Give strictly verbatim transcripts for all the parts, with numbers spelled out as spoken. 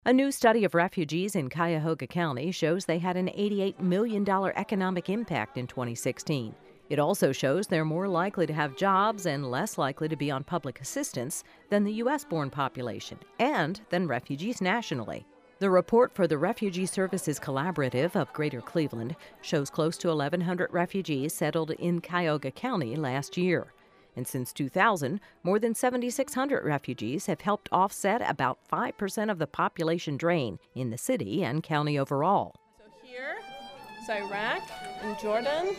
A new study of refugees in Cuyahoga County shows they had an eighty-eight million dollars economic impact in twenty sixteen. It also shows they're more likely to have jobs and less likely to be on public assistance than the U S-born population and than refugees nationally. The report for the Refugee Services Collaborative of Greater Cleveland shows close to eleven hundred refugees settled in Cuyahoga County last year. And since two thousand, more than seven thousand six hundred refugees have helped offset about five percent of the population drain in the city and county overall. So here is Iraq and Jordan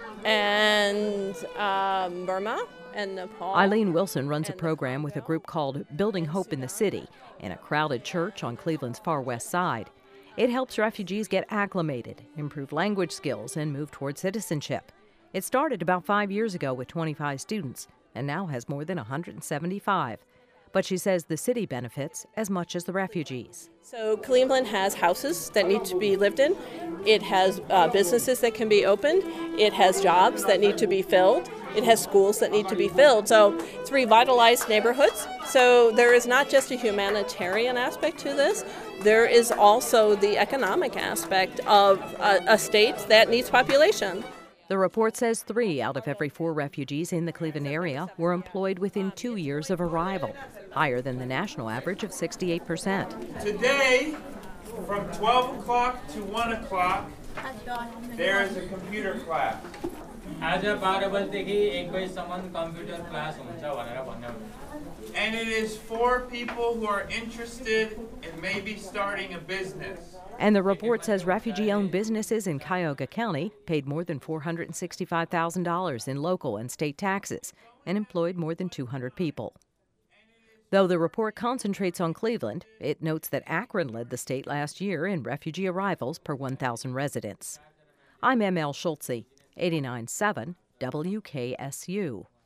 and um, Burma and Nepal. Eileen Wilson runs a program with a group called Building Hope in the City in a crowded church on Cleveland's far west side. It helps refugees get acclimated, improve language skills, and move toward citizenship. It started about five years ago with twenty-five students and now has more than one hundred seventy-five. But she says the city benefits as much as the refugees. So Cleveland has houses that need to be lived in. It has uh, businesses that can be opened. It has jobs that need to be filled. It has schools that need to be filled. So it's revitalized neighborhoods. So there is not just a humanitarian aspect to this. There is also the economic aspect of a, a state that needs population. The report says three out of every four refugees in the Cleveland area were employed within two years of arrival, higher than the national average of sixty-eight percent. Today, from twelve o'clock to one o'clock, there is a computer class. आज बाह्र बजेदेखि एक बजेसम्म computer class हुन्छ भनेर भन्नु। And it is for people who are interested in maybe starting a business. And the report says refugee-owned businesses in Cuyahoga County paid more than four hundred sixty-five thousand dollars in local and state taxes and employed more than two hundred people. Though the report concentrates on Cleveland, it notes that Akron led the state last year in refugee arrivals per one thousand residents. I'm M L Schultze, eighty-nine point seven W K S U.